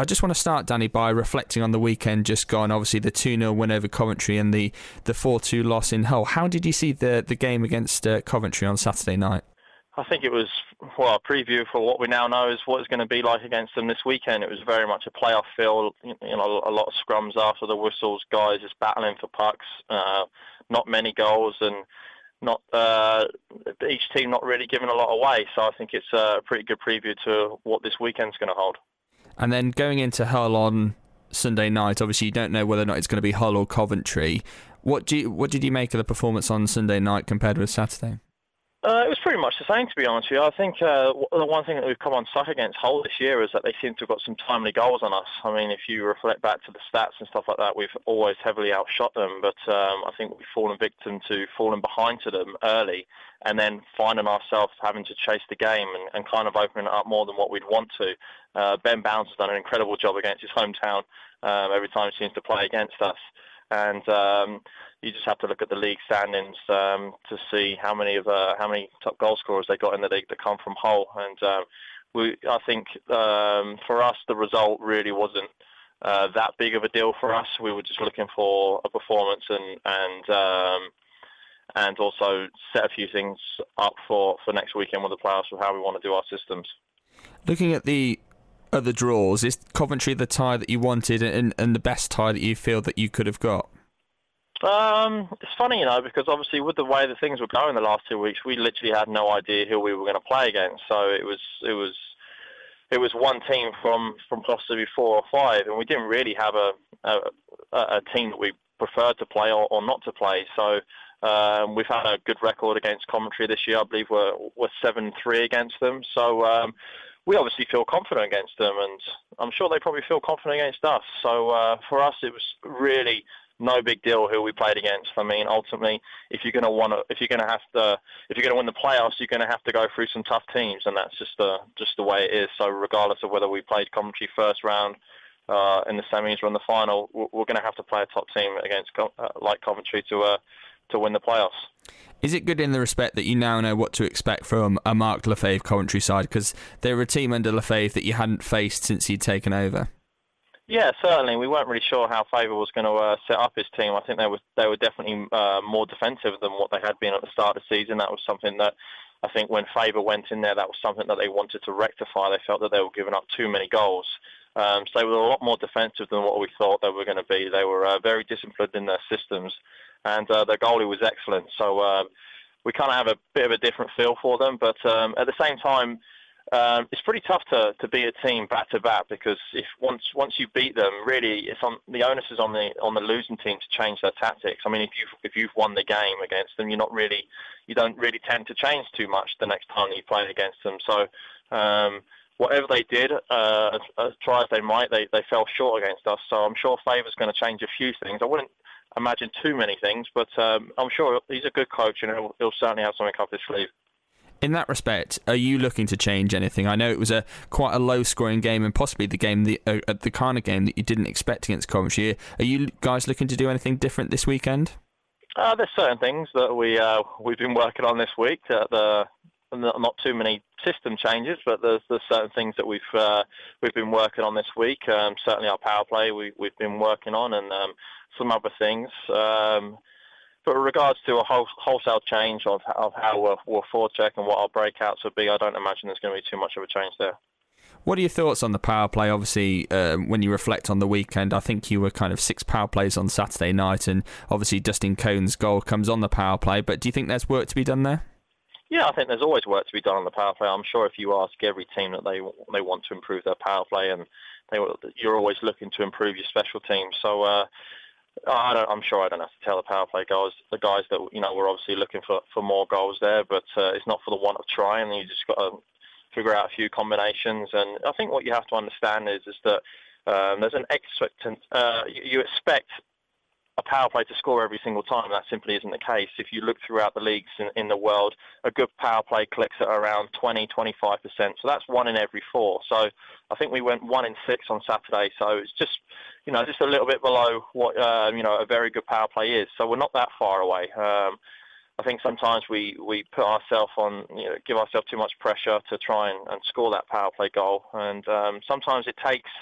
I just want to start, Danny, by reflecting on the weekend just gone. Obviously, the 2-0 win over Coventry and the 4-2 loss in Hull. How did you see the game against Coventry on Saturday night? I think it was, a preview for what we now know is what it's going to be like against them this weekend. It was very much a playoff feel, a lot of scrums after the whistles, guys just battling for pucks, not many goals, and not each team not really giving a lot away. So I think it's a pretty good preview to what this weekend's going to hold. And then going into Hull on Sunday night, obviously you don't know whether or not it's going to be Hull or Coventry. What did you make of the performance on Sunday night compared with Saturday? It was pretty much the same, to be honest with you. I think the one thing that we've come unstuck against Hull this year is that they seem to have got some timely goals on us. I mean, if you reflect back to the stats and stuff like that, we've always heavily outshot them, but I think we've fallen victim to falling behind to them early and then finding ourselves having to chase the game and kind of opening it up more than what we'd want to. Ben Bounds has done an incredible job against his hometown every time he seems to play against us. And you just have to look at the league standings to see how many top goal scorers they got in the league that come from Hull. And I think for us the result really wasn't that big of a deal for us. We were just looking for a performance and also set a few things up for next weekend with the playoffs with how we want to do our systems. Looking at the other draws, is Coventry the tie that you wanted and the best tie that you feel that you could have got? It's funny, because obviously with the way that things were going the last 2 weeks, we literally had no idea who we were going to play against. So it was one team from possibly 4 or 5, and we didn't really have a team that we preferred to play or not to play. So we've had a good record against Coventry this year. I believe we're 7-3 against them. So we obviously feel confident against them, and I'm sure they probably feel confident against us. So for us, it was really no big deal who we played against. I mean, ultimately, if you're going to win the playoffs, you're going to have to go through some tough teams, and that's just the way it is. So regardless of whether we played Coventry first round in the semis or in the final, we're going to have to play a top team against like Coventry to win the playoffs. Is it good in the respect that you now know what to expect from a Mark Lefebvre Coventry side? Because they were a team under Lefebvre that you hadn't faced since he'd taken over. Yeah, certainly. We weren't really sure how Faber was going to set up his team. I think they were definitely more defensive than what they had been at the start of the season. That was something that I think when Faber went in there, that was something that they wanted to rectify. They felt that they were giving up too many goals. So they were a lot more defensive than what we thought they were going to be. They were very disciplined in their systems, and their goalie was excellent. So we kind of have a bit of a different feel for them. But at the same time, it's pretty tough to beat a team back to back, because if once you beat them, really the onus is on the losing team to change their tactics. I mean, if you've won the game against them, you don't really tend to change too much the next time that you play against them. So whatever they did, try as they might, they fell short against us. So I'm sure Faber's going to change a few things. I wouldn't imagine too many things, but I'm sure he's a good coach, and he'll certainly have something up his sleeve. In that respect, are you looking to change anything? I know it was quite a low-scoring game, and possibly the kind of game that you didn't expect against Coventry. Are you guys looking to do anything different this weekend? There's certain things that we've been working on this week. Not too many system changes, but there's certain things that we've been working on this week. Certainly our power play we've been working on, and some other things. But in regards to a wholesale change of how we'll forecheck and what our breakouts would be, I don't imagine there's going to be too much of a change there. What are your thoughts on the power play? Obviously, when you reflect on the weekend, I think you were kind of 6 power plays on Saturday night, and obviously Dustin Cohn's goal comes on the power play. But do you think there's work to be done there? Yeah, I think there's always work to be done on the power play. I'm sure if you ask every team that they want to improve their power play, and you're always looking to improve your special teams. So I'm sure I don't have to tell the power play guys that we're obviously looking for more goals there, but it's not for the want of trying. You just got to figure out a few combinations, and I think what you have to understand is that there's an you expect a power play to score every single time. That simply isn't the case. If you look throughout the leagues in the world, a good power play clicks at around 20-25%. So that's 1 in every 4. So I think we went 1 in 6 on Saturday. So it's just a little bit below what a very good power play is. So we're not that far away. I think sometimes we put ourselves on, give ourselves too much pressure to try and score that power play goal, and sometimes it takes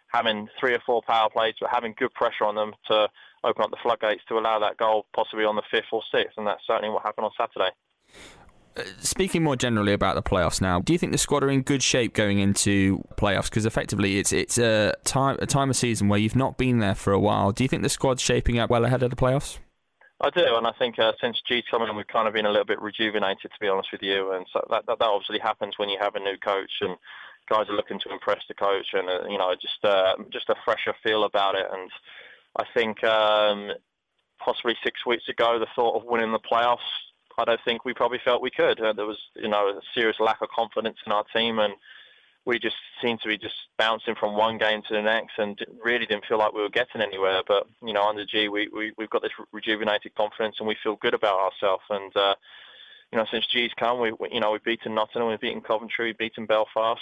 having 3 or 4 power plays, but having good pressure on them to open up the floodgates to allow that goal possibly on the 5th or 6th, and that's certainly what happened on Saturday. Speaking more generally about the playoffs now, do you think the squad are in good shape going into playoffs? Because effectively it's a time of season where you've not been there for a while. Do you think the squad's shaping up well ahead of the playoffs? I do, and I think since G's come in, we've kind of been a little bit rejuvenated, to be honest with you. And so that obviously happens when you have a new coach and guys are looking to impress the coach, and just a fresher feel about it. And I think possibly 6 weeks ago, the thought of winning the playoffs, I don't think we probably felt we could. There was, a serious lack of confidence in our team, and we just seemed to be just bouncing from one game to the next, and really didn't feel like we were getting anywhere. But under G, we've got this rejuvenated confidence, and we feel good about ourselves. And since G's come, we've beaten Nottingham, we've beaten Coventry, we've beaten Belfast.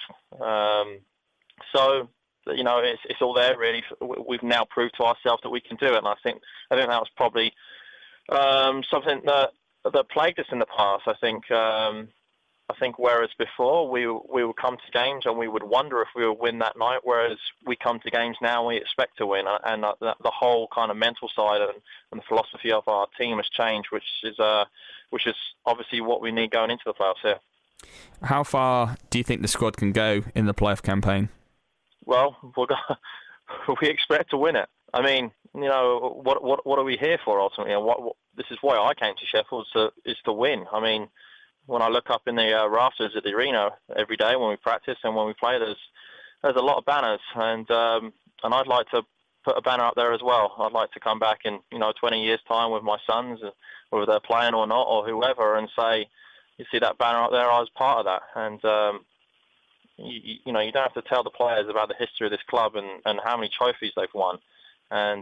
So it's all there really. We've now proved to ourselves that we can do it, and I think that was probably something that plagued us in the past. I think whereas before we would come to games and we would wonder if we would win that night, whereas we come to games now and we expect to win, and the whole kind of mental side and the philosophy of our team has changed, which is obviously what we need going into the playoffs here. How far do you think the squad can go in the playoff campaign? Well, we expect to win it. I mean, what are we here for ultimately? And this is why I came to Sheffield, is to win. I mean, when I look up in the rafters at the arena every day when we practice and when we play, there's a lot of banners, and I'd like to put a banner up there as well. I'd like to come back in 20 years' time with my sons, whether they're playing or not or whoever, and say, you see that banner up there, I was part of that. And you don't have to tell the players about the history of this club and how many trophies they've won. And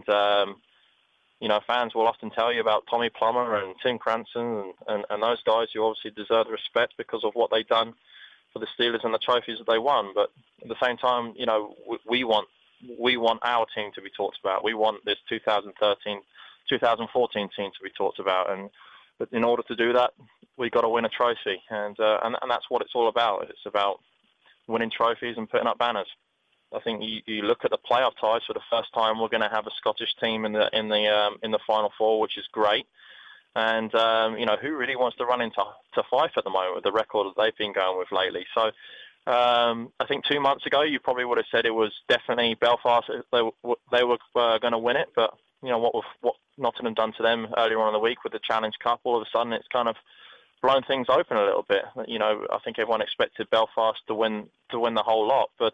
fans will often tell you about Tommy Plummer and Tim Cranston and those guys who obviously deserve the respect because of what they've done for the Steelers and the trophies that they won. But at the same time, we want our team to be talked about. We want this 2013, 2014 team to be talked about. But in order to do that, we've got to win a trophy. And that's what it's all about. It's about winning trophies and putting up banners. I think you look at the playoff ties. For the first time, we're going to have a Scottish team in the Final Four, which is great. And who really wants to run into Fife at the moment with the record that they've been going with lately? So I think 2 months ago, you probably would have said it was definitely Belfast. They were going to win it, but what Nottingham done to them earlier on in the week with the Challenge Cup, all of a sudden it's kind of blown things open a little bit. I think everyone expected Belfast to win the whole lot, but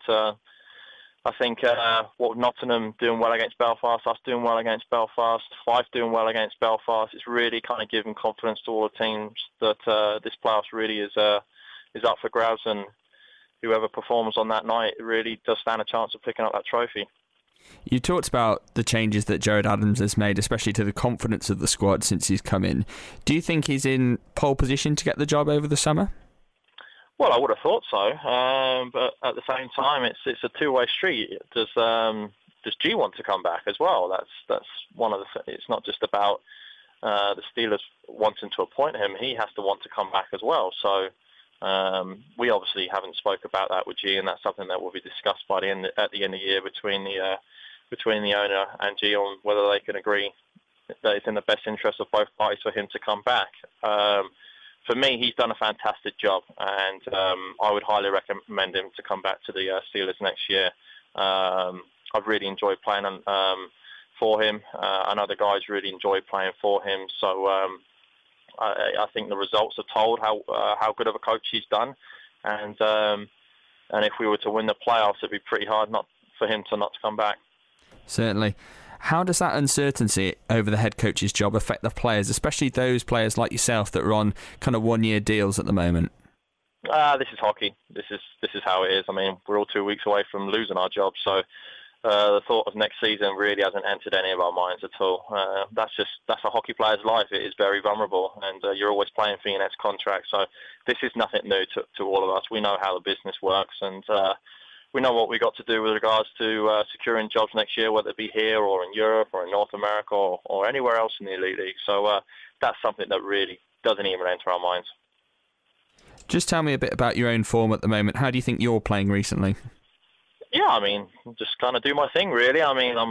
I think what Nottingham doing well against Belfast, us doing well against Belfast, Fife doing well against Belfast, it's really kind of giving confidence to all the teams that this playoffs really is up for grabs, and whoever performs on that night really does stand a chance of picking up that trophy. You talked about the changes that Gerard Adams has made, especially to the confidence of the squad since he's come in. Do you think he's in pole position to get the job over the summer? Well, I would have thought so, but at the same time, it's a two-way street. Does G want to come back as well? That's one of the. It's not just about the Steelers wanting to appoint him. He has to want to come back as well. So we obviously haven't spoke about that with G, and that's something that will be discussed at the end of the year between the owner and G on whether they can agree that it's in the best interest of both parties for him to come back. For me, he's done a fantastic job, and I would highly recommend him to come back to the Steelers next year. I've really enjoyed playing for him. I know the guys really enjoyed playing for him. So I think the results have told how good of a coach he's done, and if we were to win the playoffs, it'd be pretty hard not for him to not come back. Certainly. How does that uncertainty over the head coach's job affect the players, especially those players like yourself that are on kind of one-year deals at the moment? This is hockey. This is how it is. I mean, we're all 2 weeks away from losing our job, so the thought of next season really hasn't entered any of our minds at all. That's a hockey player's life. It is very vulnerable, and you're always playing for your next contract. So this is nothing new to all of us. We know how the business works, and we know what we got to do with regards to securing jobs next year, whether it be here or in Europe or in North America or anywhere else in the Elite League. So that's something that really doesn't even enter our minds. Just tell me a bit about your own form at the moment. How do you think you're playing recently? Yeah, I mean, just kind of do my thing, really. I mean,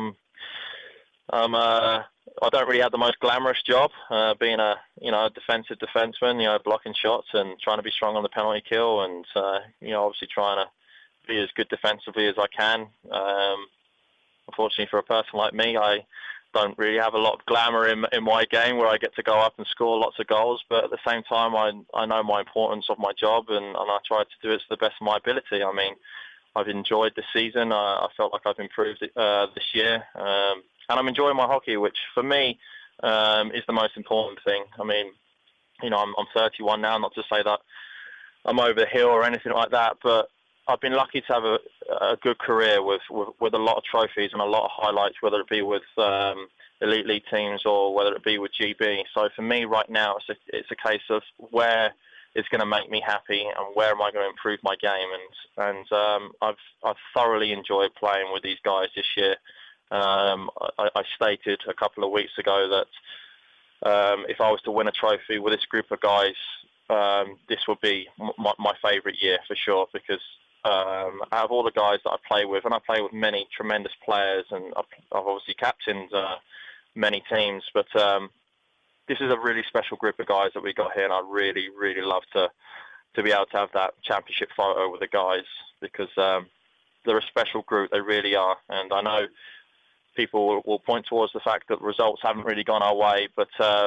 I don't really have the most glamorous job, being a defensive defenseman, blocking shots and trying to be strong on the penalty kill, and obviously trying to be as good defensively as I can. Unfortunately, for a person like me, I don't really have a lot of glamour in my game where I get to go up and score lots of goals. But at the same time, I know my importance of my job, and I try to do it to the best of my ability. I mean, I've enjoyed the season. I felt like I've improved this year. And I'm enjoying my hockey, which for me is the most important thing. I mean, I'm 31 now, not to say that I'm over the hill or anything like that, but I've been lucky to have a good career with a lot of trophies and a lot of highlights, whether it be with elite league teams or whether it be with GB. So for me right now, it's a case of where is going to make me happy and where am I going to improve my game. And I've thoroughly enjoyed playing with these guys this year. I stated a couple of weeks ago that if I was to win a trophy with this group of guys, this would be my favourite year for sure, because out of all the guys that I play with, and I play with many tremendous players, and I've obviously captained many teams, but this is a really special group of guys that we got here, and I really, really love to be able to have that championship photo with the guys, because they're a special group, they really are. And I know people will point towards the fact that results haven't really gone our way, but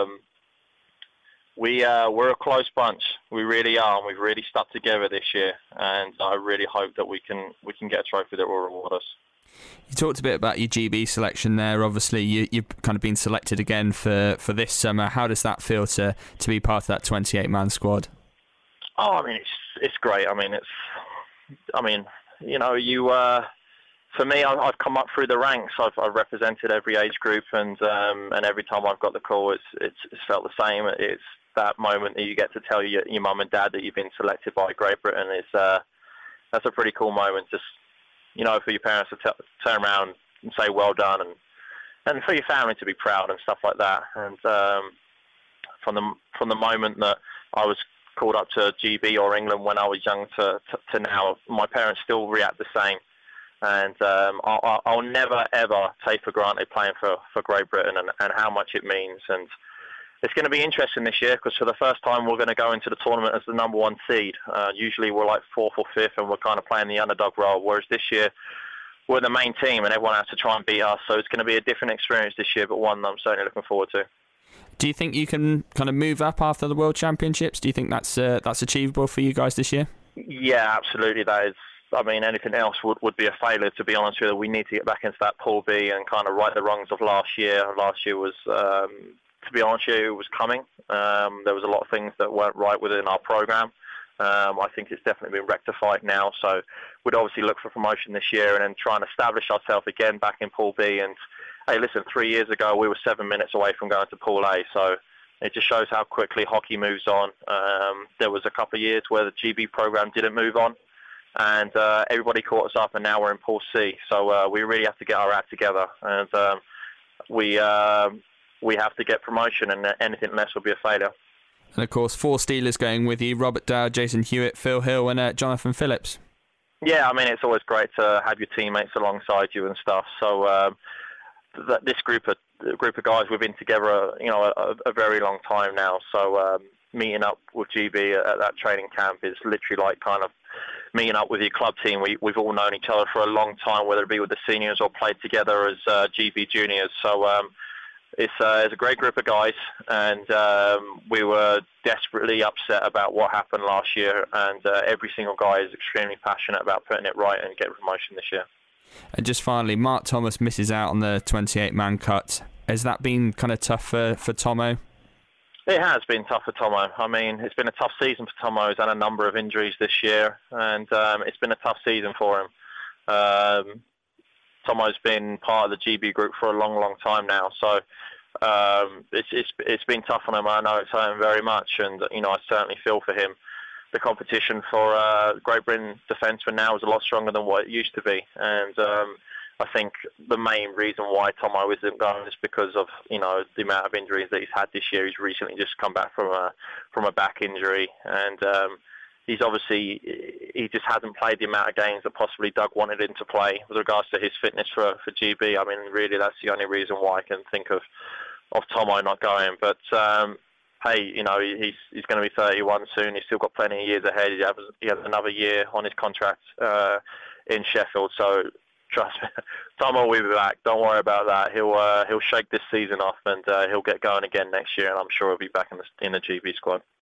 we're a close bunch. We really are, and we've really stuck together this year. And I really hope that we can get a trophy that will reward us. You talked a bit about your GB selection there. Obviously, you've kind of been selected again for this summer. How does that feel to be part of that 28-man squad? Oh, I mean, it's great. I mean, for me, I've come up through the ranks. I've represented every age group, and every time I've got the call, it's felt the same. It's that moment that you get to tell your mum and dad that you've been selected by Great Britain. That's a pretty cool moment. Just for your parents to turn around and say well done, and for your family to be proud and stuff like that. And from the moment that I was called up to GB or England when I was young to now, my parents still react the same. And I'll never, ever take for granted playing for Great Britain and how much it means. And it's going to be interesting this year, because for the first time we're going to go into the tournament as the number one seed. Usually we're like 4th or 5th and we're kind of playing the underdog role, whereas this year we're the main team and everyone has to try and beat us. So it's going to be a different experience this year, but one that I'm certainly looking forward to. Do you think you can kind of move up after the World Championships? Do you think that's achievable for you guys this year? Yeah, absolutely. That is. I mean, anything else would be a failure, to be honest with you. We need to get back into that Pool B and kind of right the wrongs of last year. Last year was, to be honest with you, it was coming. There was a lot of things that weren't right within our programme. I think it's definitely been rectified now. So we'd obviously look for promotion this year and then try and establish ourselves again back in Pool B. And, hey, listen, 3 years ago we were 7 minutes away from going to Pool A. So it just shows how quickly hockey moves on. There was a couple of years where the GB programme didn't move on, and everybody caught us up, and now we're in Pool C. So we really have to get our act together, and we have to get promotion, and anything less will be a failure. And of course, 4 Steelers going with you: Robert Dow, Jason Hewitt, Phil Hill, and Jonathan Phillips. Yeah, I mean, it's always great to have your teammates alongside you and stuff. So this group of guys, we've been together a very long time now. So meeting up with GB at that training camp is literally like kind of meeting up with your club team. We've all known each other for a long time, whether it be with the seniors or played together as GB juniors. So it's a great group of guys, and we were desperately upset about what happened last year, and every single guy is extremely passionate about putting it right and getting promotion this year. And just finally, Mark Thomas misses out on the 28-man cut. Has that been kind of tough for Tomo? It has been tough for Tomo. I mean, it's been a tough season for Tomo. He's had a number of injuries this year, and it's been a tough season for him. Tomo's been part of the GB group for a long, long time now, so it's been tough on him. I know it's hurt him very much, and I certainly feel for him. The competition for Great Britain defencemen now is a lot stronger than what it used to be, and I think the main reason why Tomo isn't going is because of the amount of injuries that he's had this year. He's recently just come back from a back injury, and he just hasn't played the amount of games that possibly Doug wanted him to play with regards to his fitness for GB. I mean, really, that's the only reason why I can think of Tomo not going. But hey, he's going to be 31 soon. He's still got plenty of years ahead. He has another year on his contract in Sheffield. So trust me, Tomo will be back. Don't worry about that. He'll shake this season off and he'll get going again next year. And I'm sure he'll be back in the GB squad.